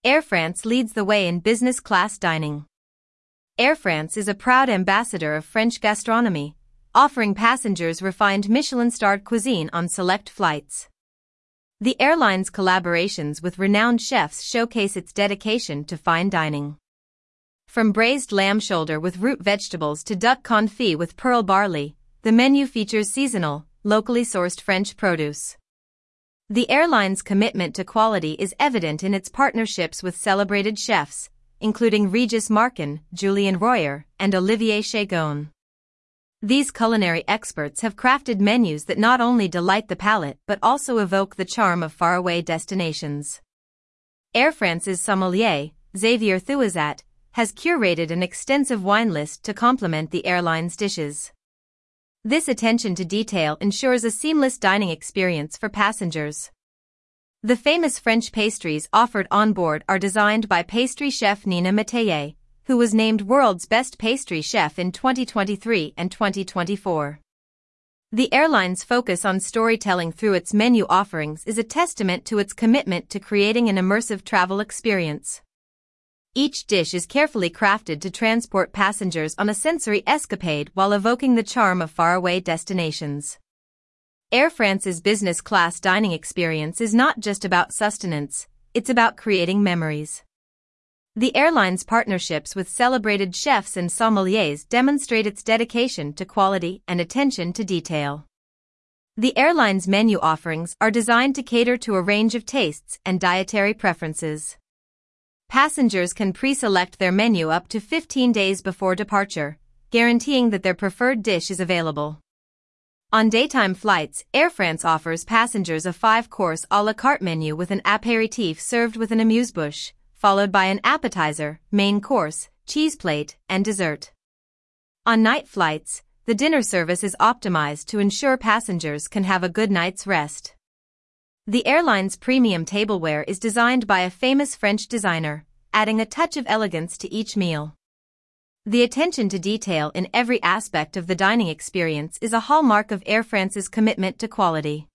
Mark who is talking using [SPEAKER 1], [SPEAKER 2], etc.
[SPEAKER 1] Air France leads the way in business class dining. Air France is a proud ambassador of French gastronomy, offering passengers refined Michelin-starred cuisine on select flights. The airline's collaborations with renowned chefs showcase its dedication to fine dining. From braised lamb shoulder with root vegetables to duck confit with pearl barley, the menu features seasonal, locally sourced French produce. The airline's commitment to quality is evident in its partnerships with celebrated chefs, including Régis Marquin, Julien Royer, and Olivier Chagon. These culinary experts have crafted menus that not only delight the palate but also evoke the charm of faraway destinations. Air France's sommelier, Xavier Thuizat, has curated an extensive wine list to complement the airline's dishes. This attention to detail ensures a seamless dining experience for passengers. The famous French pastries offered on board are designed by pastry chef Nina Métayer, who was named World's Best Pastry Chef in 2023 and 2024. The airline's focus on storytelling through its menu offerings is a testament to its commitment to creating an immersive travel experience. Each dish is carefully crafted to transport passengers on a sensory escapade while evoking the charm of faraway destinations. Air France's business class dining experience is not just about sustenance, it's about creating memories. The airline's partnerships with celebrated chefs and sommeliers demonstrate its dedication to quality and attention to detail. The airline's menu offerings are designed to cater to a range of tastes and dietary preferences. Passengers can pre-select their menu up to 15 days before departure, guaranteeing that their preferred dish is available. On daytime flights, Air France offers passengers a 5-course à la carte menu with an apéritif served with an amuse-bouche, followed by an appetizer, main course, cheese plate, and dessert. On night flights, the dinner service is optimized to ensure passengers can have a good night's rest. The airline's premium tableware is designed by a famous French designer, adding a touch of elegance to each meal. The attention to detail in every aspect of the dining experience is a hallmark of Air France's commitment to quality.